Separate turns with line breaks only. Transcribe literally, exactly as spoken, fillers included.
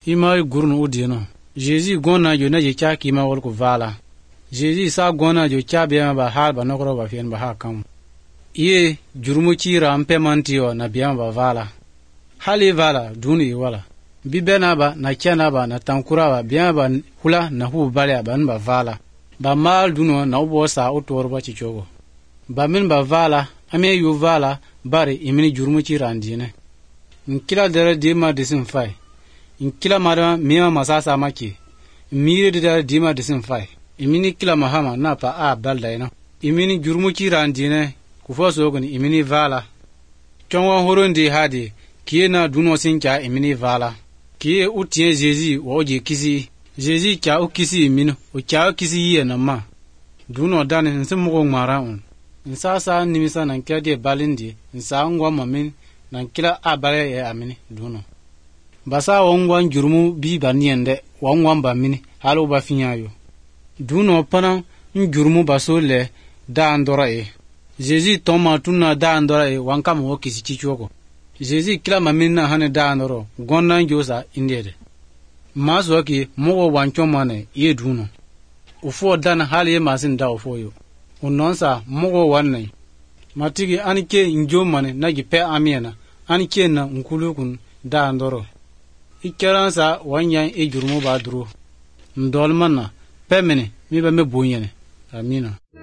Ima gurnu udino. Jésus gona yo na je cha kima wol ku vala. Jésus sa gona yo cha biya ba har ba nokro ba fien ba ha kam. Ye jurmu chira ampe mantio na biya ba vala. Hali vala duni wala. Bibena ba na chana ba na tankura ba biya ba hula na hu bale ba ba vala. Ba mal duno na ubo sa utor ba chichogo. Ba min ba vala ame yu vala bare imini jurmu chira andine. Nkila dere dima disin fai. Nkila mara miya masasa maki. Mire dere dima disin fai. Imini kila mahama na pa a balda ina. Imini jurmu chira andine kufoso gani imini vala. Chongwa horondi hadi kiye na duno sincha imini vala. Kiye utiye Jésus wa oje kisi. Jésus cha ukisi imini. O cha ukisi yiye na ma. Duno dani nsi mugo ngmara un. Nsasa nimisa na nkila de balindi. Nsa ngwa mamin na nkila a bale ya amini duno. Basa wangwa njurmu bi baniende wangwa mbamini halo ba finyayo. Duno pana njurmu baso le da andora e. Jésus toma tuna da andora e wanka mo kisi chichoko. Jésus kila mamin na hane da andoro gonna njosa indede. Maso ki mo wancho mane ye duno. Ufo dan hali masin da ufo yo. Unonsa mo wanne. Matigi anike njo mane na gipe amiena. Anike na nkulukun da andoro. Ikeransa wanyan e jurmu ba duro. Ndolmana pemene mi ba me bonyene. Amina.